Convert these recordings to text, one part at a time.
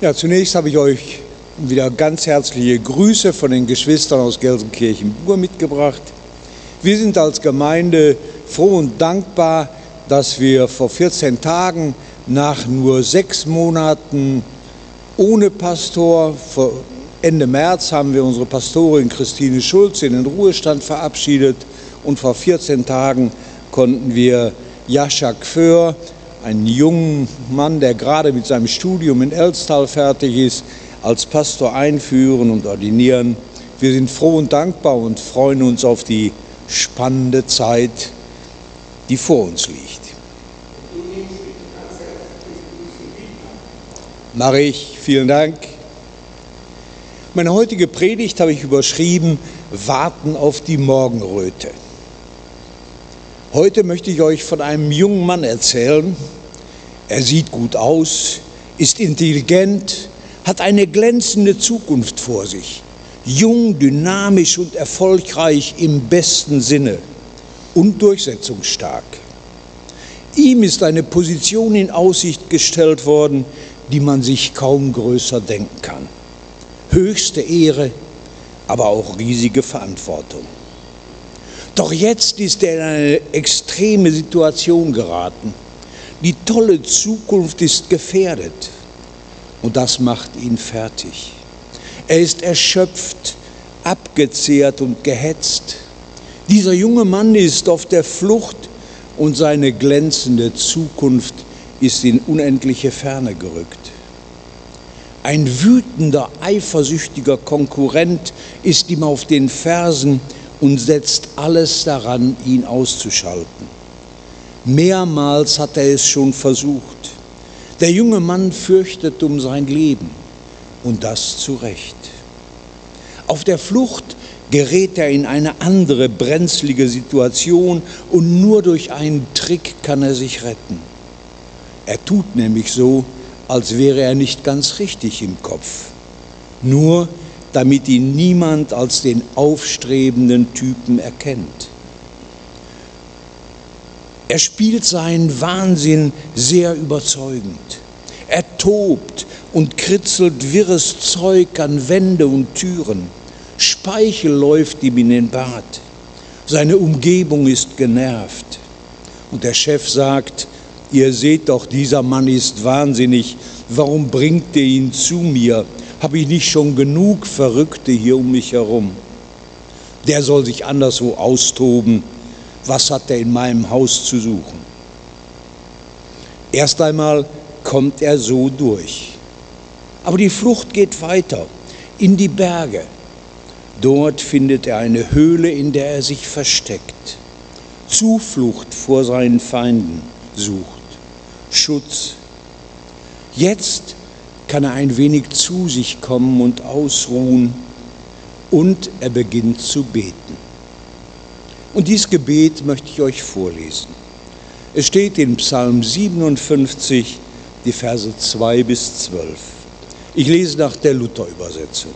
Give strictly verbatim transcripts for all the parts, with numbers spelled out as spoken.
Ja, zunächst habe ich euch wieder ganz herzliche Grüße von den Geschwistern aus Gelsenkirchen-Bur mitgebracht. Wir sind als Gemeinde froh und dankbar, dass wir vor vierzehn Tagen nach nur sechs Monaten ohne Pastor, Ende März haben wir unsere Pastorin Christine Schulz in den Ruhestand verabschiedet und vor vierzehn Tagen konnten wir Jascha Gför, einen jungen Mann, der gerade mit seinem Studium in Elstal fertig ist, als Pastor einführen und ordinieren. Wir sind froh und dankbar und freuen uns auf die spannende Zeit, die vor uns liegt. Mache ich, vielen Dank. Meine heutige Predigt habe ich überschrieben: Warten auf die Morgenröte. Heute möchte ich euch von einem jungen Mann erzählen. Er sieht gut aus, ist intelligent, hat eine glänzende Zukunft vor sich. Jung, dynamisch und erfolgreich im besten Sinne und durchsetzungsstark. Ihm ist eine Position in Aussicht gestellt worden, die man sich kaum größer denken kann. Höchste Ehre, aber auch riesige Verantwortung. Doch jetzt ist er in eine extreme Situation geraten. Die tolle Zukunft ist gefährdet und das macht ihn fertig. Er ist erschöpft, abgezehrt und gehetzt. Dieser junge Mann ist auf der Flucht und seine glänzende Zukunft ist in unendliche Ferne gerückt. Ein wütender, eifersüchtiger Konkurrent ist ihm auf den Fersen und setzt alles daran, ihn auszuschalten. Mehrmals hat er es schon versucht. Der junge Mann fürchtet um sein Leben und das zu Recht. Auf der Flucht gerät er in eine andere brenzlige Situation und nur durch einen Trick kann er sich retten. Er tut nämlich so, als wäre er nicht ganz richtig im Kopf. Nur damit ihn niemand als den aufstrebenden Typen erkennt. Er spielt seinen Wahnsinn sehr überzeugend. Er tobt und kritzelt wirres Zeug an Wände und Türen. Speichel läuft ihm in den Bart. Seine Umgebung ist genervt. Und der Chef sagt: Ihr seht doch, dieser Mann ist wahnsinnig. Warum bringt ihr ihn zu mir? Habe ich nicht schon genug Verrückte hier um mich herum? Der soll sich anderswo austoben. Was hat er in meinem Haus zu suchen? Erst einmal kommt er so durch. Aber die Flucht geht weiter, in die Berge. Dort findet er eine Höhle, in der er sich versteckt. Zuflucht vor seinen Feinden sucht. Schutz. Jetzt kann er ein wenig zu sich kommen und ausruhen und er beginnt zu beten. Und dieses Gebet möchte ich euch vorlesen. Es steht in Psalm siebenundfünfzig, die Verse zwei bis zwölf. Ich lese nach der Luther-Übersetzung.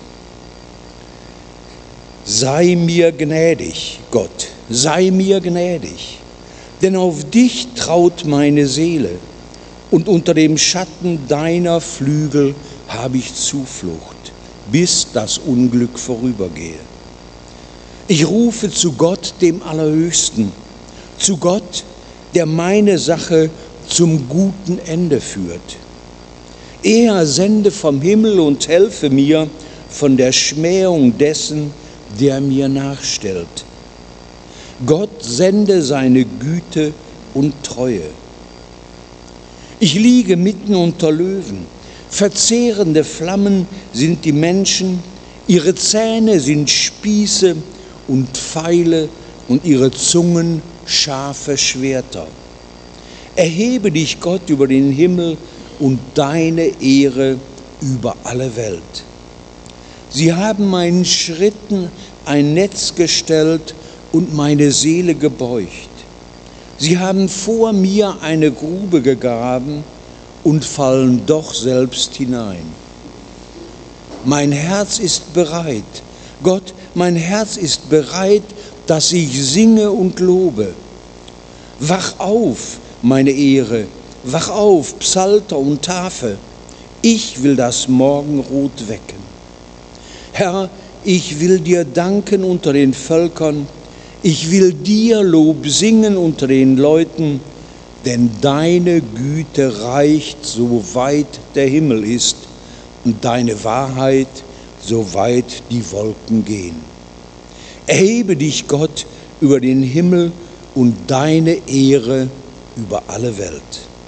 Sei mir gnädig, Gott, sei mir gnädig, denn auf dich traut meine Seele. Und unter dem Schatten deiner Flügel habe ich Zuflucht, bis das Unglück vorübergehe. Ich rufe zu Gott, dem Allerhöchsten, zu Gott, der meine Sache zum guten Ende führt. Er sende vom Himmel und helfe mir von der Schmähung dessen, der mir nachstellt. Gott sende seine Güte und Treue. Ich liege mitten unter Löwen. Verzehrende Flammen sind die Menschen, ihre Zähne sind Spieße und Pfeile und ihre Zungen scharfe Schwerter. Erhebe dich, Gott, über den Himmel und deine Ehre über alle Welt. Sie haben meinen Schritten ein Netz gestellt und meine Seele gebeugt. Sie haben vor mir eine Grube gegraben und fallen doch selbst hinein. Mein Herz ist bereit, Gott, mein Herz ist bereit, dass ich singe und lobe. Wach auf, meine Ehre, wach auf, Psalter und Tafel. Ich will das Morgenrot wecken. Herr, ich will dir danken unter den Völkern, ich will dir Lob singen unter den Leuten, denn deine Güte reicht, so weit der Himmel ist, und deine Wahrheit, so weit die Wolken gehen. Erhebe dich, Gott, über den Himmel und deine Ehre über alle Welt.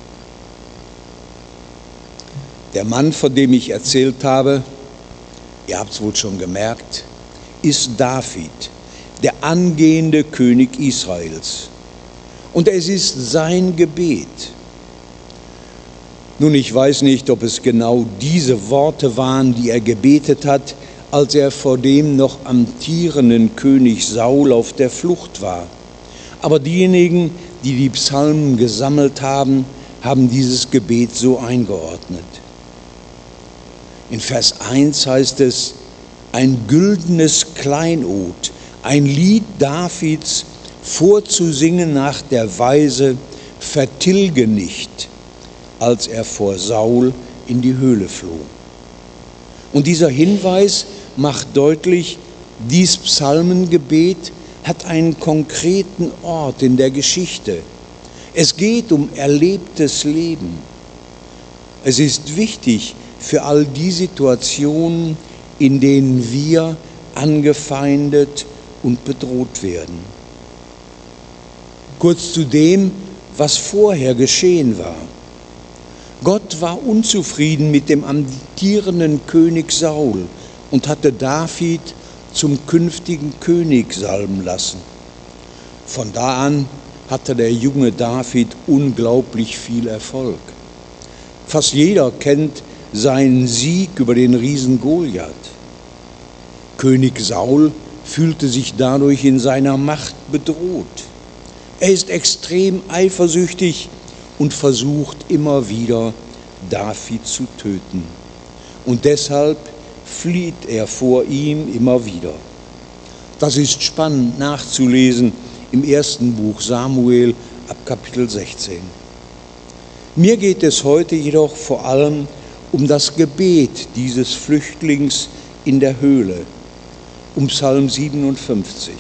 Der Mann, von dem ich erzählt habe, ihr habt es wohl schon gemerkt, ist David, der angehende König Israels. Und es ist sein Gebet. Nun, ich weiß nicht, ob es genau diese Worte waren, die er gebetet hat, als er vor dem noch amtierenden König Saul auf der Flucht war. Aber diejenigen, die die Psalmen gesammelt haben, haben dieses Gebet so eingeordnet. In Vers eins heißt es, ein güldenes Kleinod, ein Lied Davids, vorzusingen nach der Weise, vertilge nicht, als er vor Saul in die Höhle floh. Und dieser Hinweis macht deutlich, dies Psalmengebet hat einen konkreten Ort in der Geschichte. Es geht um erlebtes Leben. Es ist wichtig für all die Situationen, in denen wir angefeindet und bedroht werden. Kurz zu dem, was vorher geschehen war. Gott war unzufrieden mit dem amtierenden König Saul und hatte David zum künftigen König salben lassen. Von da an hatte der junge David unglaublich viel Erfolg. Fast jeder kennt seinen Sieg über den Riesen Goliath. König Saul fühlte sich dadurch in seiner Macht bedroht. Er ist extrem eifersüchtig und versucht immer wieder, David zu töten. Und deshalb flieht er vor ihm immer wieder. Das ist spannend nachzulesen im ersten Buch Samuel ab Kapitel sechzehn. Mir geht es heute jedoch vor allem um das Gebet dieses Flüchtlings in der Höhle, um Psalm siebenundfünfzig.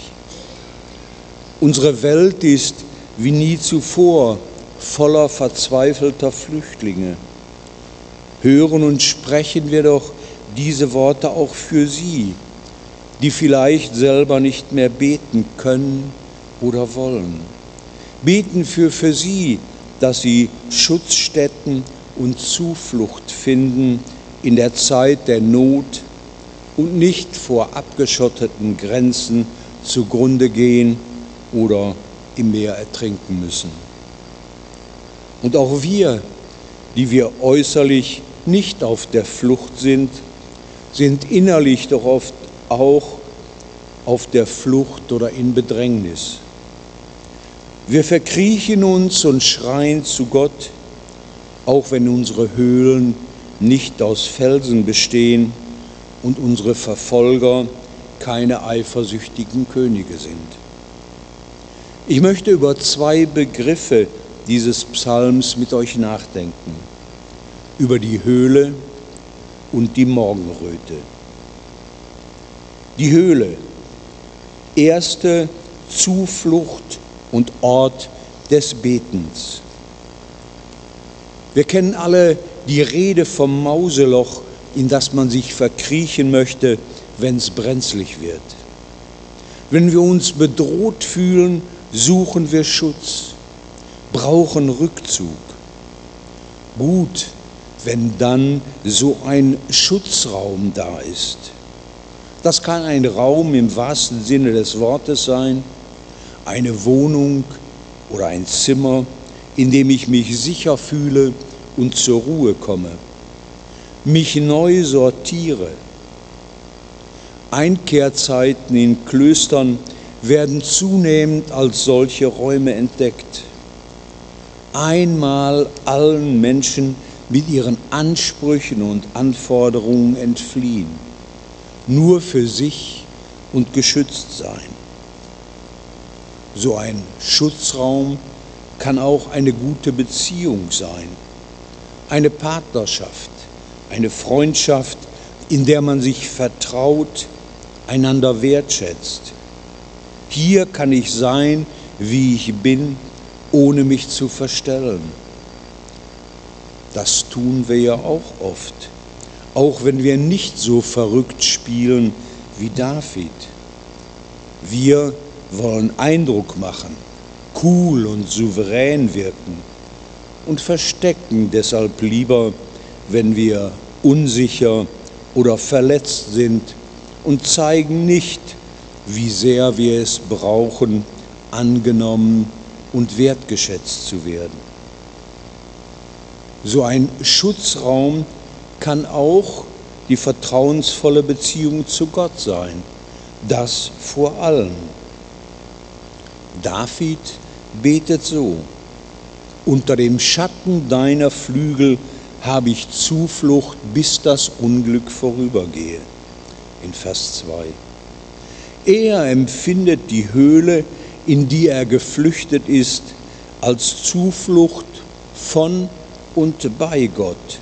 Unsere Welt ist wie nie zuvor voller verzweifelter Flüchtlinge. Hören und sprechen wir doch diese Worte auch für sie, die vielleicht selber nicht mehr beten können oder wollen. Beten für für sie, dass sie Schutzstätten und Zuflucht finden in der Zeit der Not und nicht vor abgeschotteten Grenzen zugrunde gehen oder im Meer ertrinken müssen. Und auch wir, die wir äußerlich nicht auf der Flucht sind, sind innerlich doch oft auch auf der Flucht oder in Bedrängnis. Wir verkriechen uns und schreien zu Gott, auch wenn unsere Höhlen nicht aus Felsen bestehen und unsere Verfolger keine eifersüchtigen Könige sind. Ich möchte über zwei Begriffe dieses Psalms mit euch nachdenken, über die Höhle und die Morgenröte. Die Höhle, erste Zuflucht und Ort des Betens. Wir kennen alle die Rede vom Mauseloch, in das man sich verkriechen möchte, wenn es brenzlig wird. Wenn wir uns bedroht fühlen, suchen wir Schutz, brauchen Rückzug. Gut, wenn dann so ein Schutzraum da ist. Das kann ein Raum im wahrsten Sinne des Wortes sein, eine Wohnung oder ein Zimmer, in dem ich mich sicher fühle und zur Ruhe komme, mich neu sortiere. Einkehrzeiten in Klöstern werden zunehmend als solche Räume entdeckt. Einmal allen Menschen mit ihren Ansprüchen und Anforderungen entfliehen, nur für sich und geschützt sein. So ein Schutzraum kann auch eine gute Beziehung sein, eine Partnerschaft, eine Freundschaft, in der man sich vertraut, einander wertschätzt. Hier kann ich sein, wie ich bin, ohne mich zu verstellen. Das tun wir ja auch oft, auch wenn wir nicht so verrückt spielen wie David. Wir wollen Eindruck machen, cool und souverän wirken und verstecken deshalb lieber, wenn wir unsicher oder verletzt sind, und zeigen nicht, wie sehr wir es brauchen, angenommen und wertgeschätzt zu werden. So ein Schutzraum kann auch die vertrauensvolle Beziehung zu Gott sein, das vor allem. David betet so: Unter dem Schatten deiner Flügel habe ich Zuflucht, bis das Unglück vorübergehe. In Vers zwei. Er empfindet die Höhle, in die er geflüchtet ist, als Zuflucht von und bei Gott.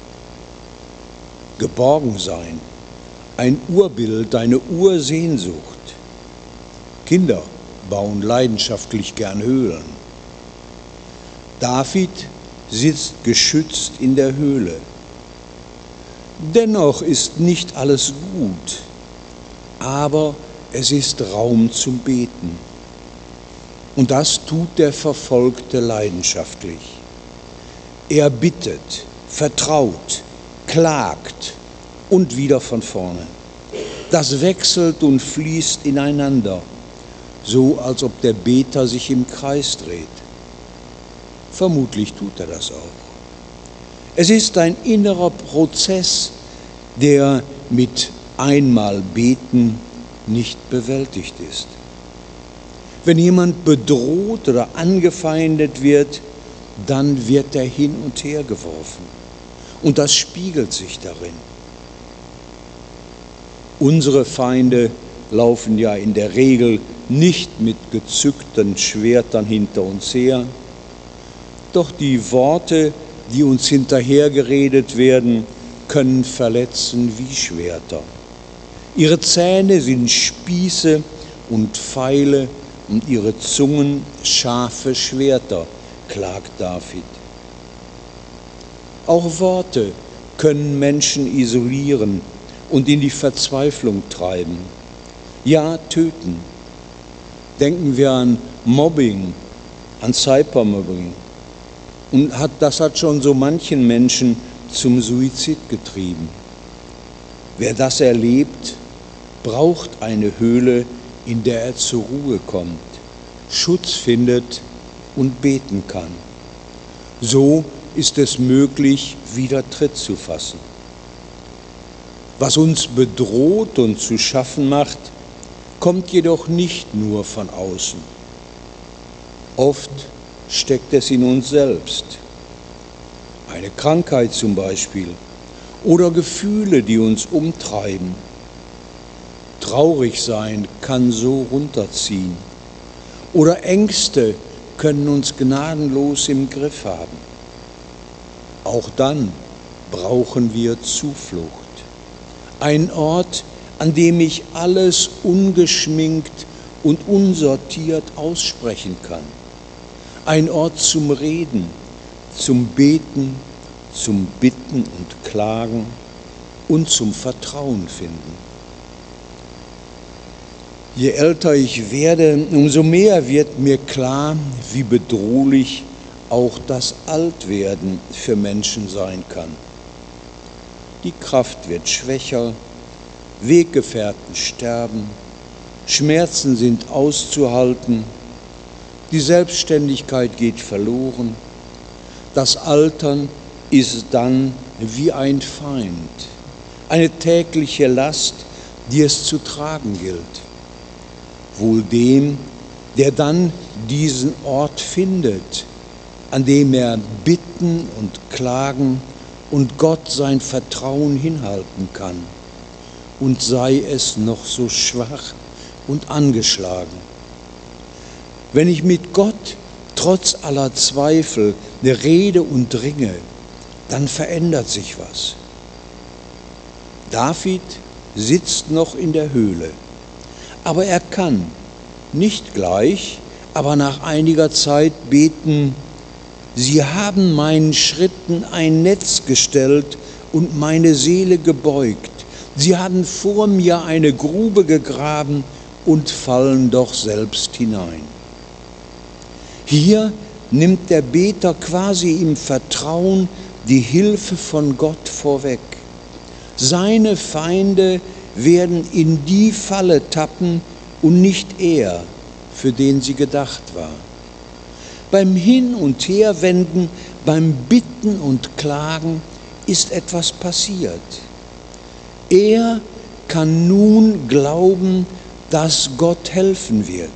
Geborgen sein, ein Urbild, eine Ursehnsucht. Kinder bauen leidenschaftlich gern Höhlen. David sitzt geschützt in der Höhle. Dennoch ist nicht alles gut, aber es ist Raum zum Beten. Und das tut der Verfolgte leidenschaftlich. Er bittet, vertraut, klagt und wieder von vorne. Das wechselt und fließt ineinander, so als ob der Beter sich im Kreis dreht. Vermutlich tut er das auch. Es ist ein innerer Prozess, der mit einmal Beten nicht bewältigt ist. Wenn jemand bedroht oder angefeindet wird, dann wird er hin und her geworfen. Und das spiegelt sich darin. Unsere Feinde laufen ja in der Regel nicht mit gezückten Schwertern hinter uns her, doch die Worte, die uns hinterhergeredet werden, können verletzen wie Schwerter. Ihre Zähne sind Spieße und Pfeile und ihre Zungen scharfe Schwerter, klagt David. Auch Worte können Menschen isolieren und in die Verzweiflung treiben, ja töten. Denken wir an Mobbing, an Cybermobbing. Und hat, das hat schon so manchen Menschen zum Suizid getrieben. Wer das erlebt, braucht eine Höhle, in der er zur Ruhe kommt, Schutz findet und beten kann. So ist es möglich, wieder Tritt zu fassen. Was uns bedroht und zu schaffen macht, kommt jedoch nicht nur von außen. Oft steckt es in uns selbst. Eine Krankheit zum Beispiel oder Gefühle, die uns umtreiben. Traurig sein kann so runterziehen oder Ängste können uns gnadenlos im Griff haben. Auch dann brauchen wir Zuflucht. Ein Ort, an dem ich alles ungeschminkt und unsortiert aussprechen kann. Ein Ort zum Reden, zum Beten, zum Bitten und Klagen und zum Vertrauen finden. Je älter ich werde, umso mehr wird mir klar, wie bedrohlich auch das Altwerden für Menschen sein kann. Die Kraft wird schwächer, Weggefährten sterben, Schmerzen sind auszuhalten, die Selbstständigkeit geht verloren. Das Altern ist dann wie ein Feind, eine tägliche Last, die es zu tragen gilt. Wohl dem, der dann diesen Ort findet, an dem er bitten und klagen und Gott sein Vertrauen hinhalten kann, und sei es noch so schwach und angeschlagen. Wenn ich mit Gott trotz aller Zweifel rede und ringe, dann verändert sich was. David sitzt noch in der Höhle, aber er kann nicht gleich, aber nach einiger Zeit beten: Sie haben meinen Schritten ein Netz gestellt und meine Seele gebeugt. Sie haben vor mir eine Grube gegraben und fallen doch selbst hinein. Hier nimmt der Beter quasi im Vertrauen die Hilfe von Gott vorweg. Seine Feinde werden in die Falle tappen und nicht er, für den sie gedacht war. Beim Hin- und Herwenden, beim Bitten und Klagen ist etwas passiert. Er kann nun glauben, dass Gott helfen wird.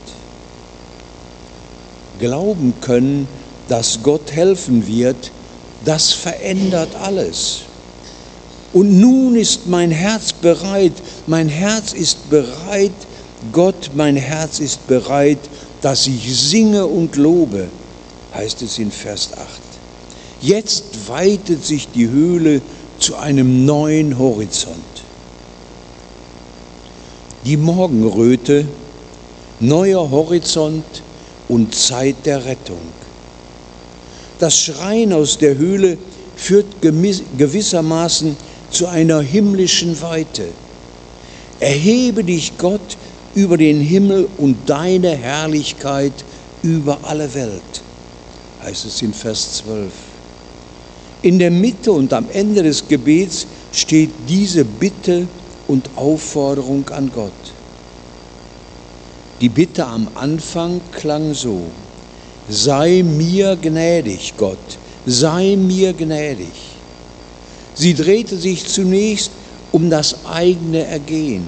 Glauben können, dass Gott helfen wird, das verändert alles. Und nun ist mein Herz bereit, mein Herz ist bereit, Gott, mein Herz ist bereit, dass ich singe und lobe, heißt es in Vers acht. Jetzt weitet sich die Höhle zu einem neuen Horizont. Die Morgenröte, neuer Horizont und Zeit der Rettung. Das Schreien aus der Höhle führt gewissermaßen zu einer himmlischen Weite. Erhebe dich, Gott, über den Himmel und deine Herrlichkeit über alle Welt, heißt es in Vers zwölf. In der Mitte und am Ende des Gebets steht diese Bitte und Aufforderung an Gott. Die Bitte am Anfang klang so: Sei mir gnädig, Gott, sei mir gnädig. Sie drehte sich zunächst um das eigene Ergehen.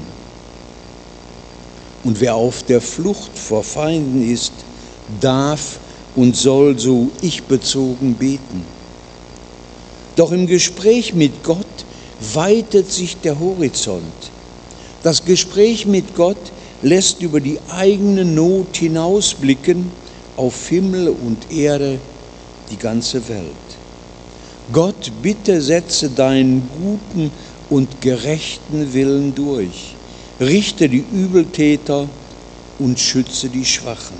Und wer auf der Flucht vor Feinden ist, darf und soll so ich-bezogen beten. Doch im Gespräch mit Gott weitet sich der Horizont. Das Gespräch mit Gott lässt über die eigene Not hinausblicken auf Himmel und Erde, die ganze Welt. Gott, bitte setze deinen guten und gerechten Willen durch. Richte die Übeltäter und schütze die Schwachen.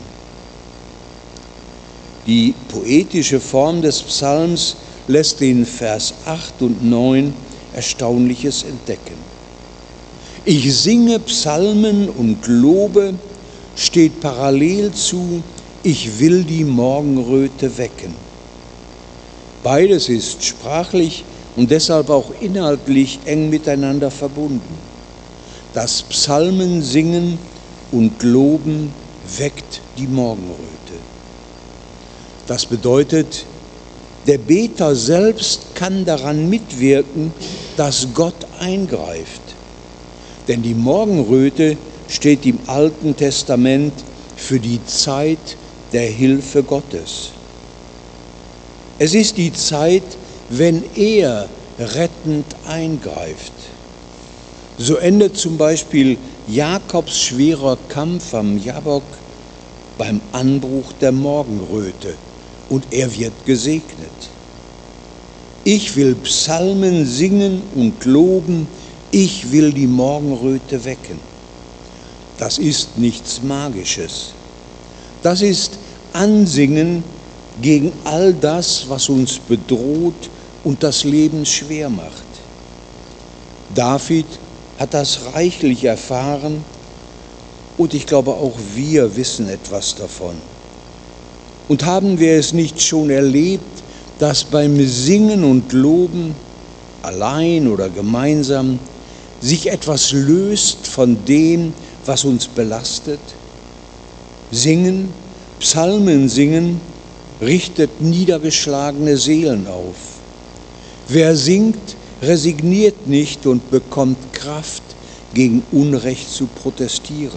Die poetische Form des Psalms lässt in Vers acht und neun Erstaunliches entdecken. Ich singe Psalmen und lobe, steht parallel zu ich will die Morgenröte wecken. Beides ist sprachlich und deshalb auch inhaltlich eng miteinander verbunden. Das Psalmensingen und Loben weckt die Morgenröte. Das bedeutet, der Beter selbst kann daran mitwirken, dass Gott eingreift. Denn die Morgenröte steht im Alten Testament für die Zeit der Hilfe Gottes. Es ist die Zeit, wenn er rettend eingreift. So endet zum Beispiel Jakobs schwerer Kampf am Jabbok beim Anbruch der Morgenröte und er wird gesegnet. Ich will Psalmen singen und loben, ich will die Morgenröte wecken. Das ist nichts Magisches. Das ist Ansingen gegen all das, was uns bedroht und das Leben schwer macht. David hat das reichlich erfahren und ich glaube auch wir wissen etwas davon. Und haben wir es nicht schon erlebt, dass beim Singen und Loben, allein oder gemeinsam, sich etwas löst von dem, was uns belastet? Singen, Psalmen singen, richtet niedergeschlagene Seelen auf. Wer singt, resigniert nicht und bekommt Kraft, gegen Unrecht zu protestieren.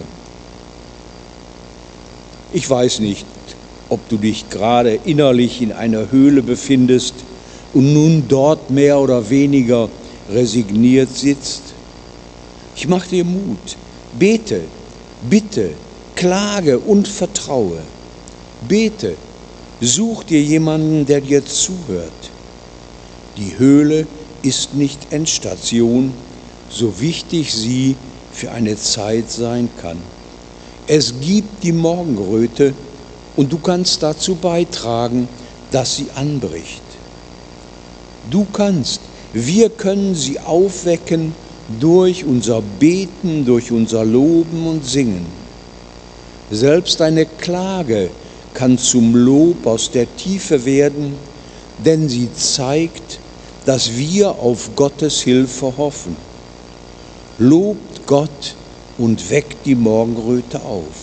Ich weiß nicht, ob du dich gerade innerlich in einer Höhle befindest und nun dort mehr oder weniger resigniert sitzt. Ich mache dir Mut. Bete, bitte, klage und vertraue. Bete, such dir jemanden, der dir zuhört. Die Höhle ist nicht Endstation, so wichtig sie für eine Zeit sein kann. Es gibt die Morgenröte und du kannst dazu beitragen, dass sie anbricht. Du kannst, wir können sie aufwecken durch unser Beten, durch unser Loben und Singen. Selbst eine Klage kann zum Lob aus der Tiefe werden, denn sie zeigt, dass wir auf Gottes Hilfe hoffen. Lobt Gott und weckt die Morgenröte auf.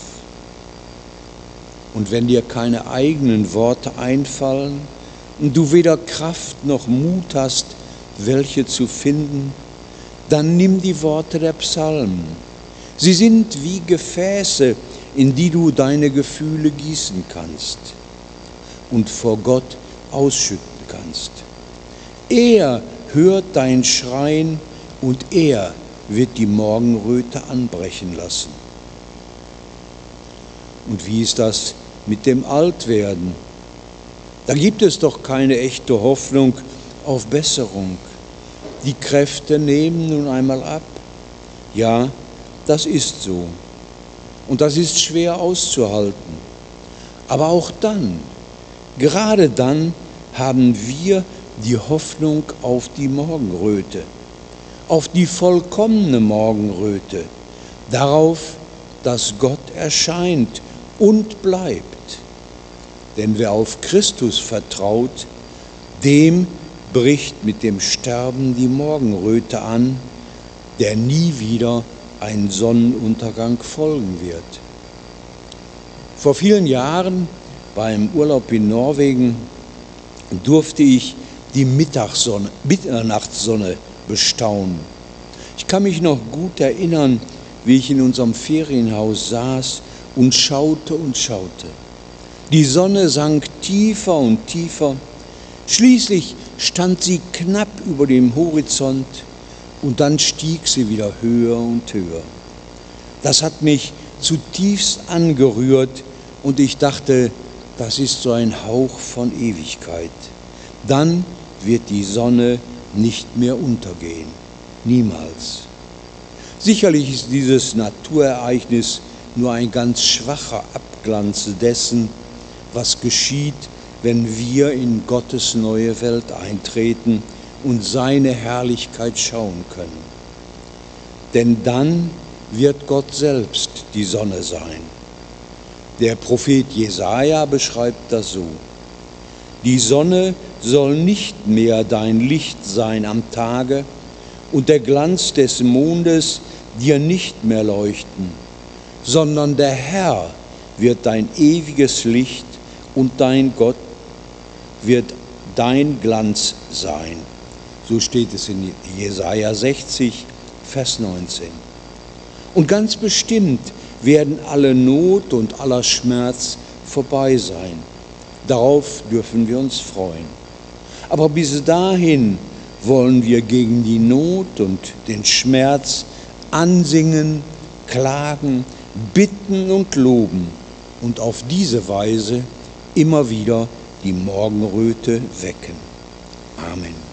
Und wenn dir keine eigenen Worte einfallen und du weder Kraft noch Mut hast, welche zu finden, dann nimm die Worte der Psalmen. Sie sind wie Gefäße, in die du deine Gefühle gießen kannst und vor Gott ausschütten kannst. Er hört dein Schreien und er wird die Morgenröte anbrechen lassen. Und wie ist das mit dem Altwerden? Da gibt es doch keine echte Hoffnung auf Besserung. Die Kräfte nehmen nun einmal ab. Ja, das ist so. Und das ist schwer auszuhalten. Aber auch dann, gerade dann, haben wir die Hoffnung auf die Morgenröte, auf die vollkommene Morgenröte, darauf, dass Gott erscheint und bleibt. Denn wer auf Christus vertraut, dem bricht mit dem Sterben die Morgenröte an, der nie wieder ein Sonnenuntergang folgen wird. Vor vielen Jahren beim Urlaub in Norwegen durfte ich die Mittagssonne, Mitternachtssonne bestaunen. Ich kann mich noch gut erinnern, wie ich in unserem Ferienhaus saß und schaute und schaute. Die Sonne sank tiefer und tiefer. Schließlich stand sie knapp über dem Horizont und dann stieg sie wieder höher und höher. Das hat mich zutiefst angerührt und ich dachte, das ist so ein Hauch von Ewigkeit. Dann wird die Sonne nicht mehr untergehen. Niemals. Sicherlich ist dieses Naturereignis nur ein ganz schwacher Abglanz dessen, was geschieht, wenn wir in Gottes neue Welt eintreten und seine Herrlichkeit schauen können. Denn dann wird Gott selbst die Sonne sein. Der Prophet Jesaja beschreibt das so: Die Sonne soll nicht mehr dein Licht sein am Tage und der Glanz des Mondes dir nicht mehr leuchten, sondern der Herr wird dein ewiges Licht und dein Gott wird dein Glanz sein. So steht es in Jesaja sechzig, Vers neunzehn. Und ganz bestimmt werden alle Not und aller Schmerz vorbei sein. Darauf dürfen wir uns freuen. Aber bis dahin wollen wir gegen die Not und den Schmerz ansingen, klagen, bitten und loben und auf diese Weise immer wieder die Morgenröte wecken. Amen.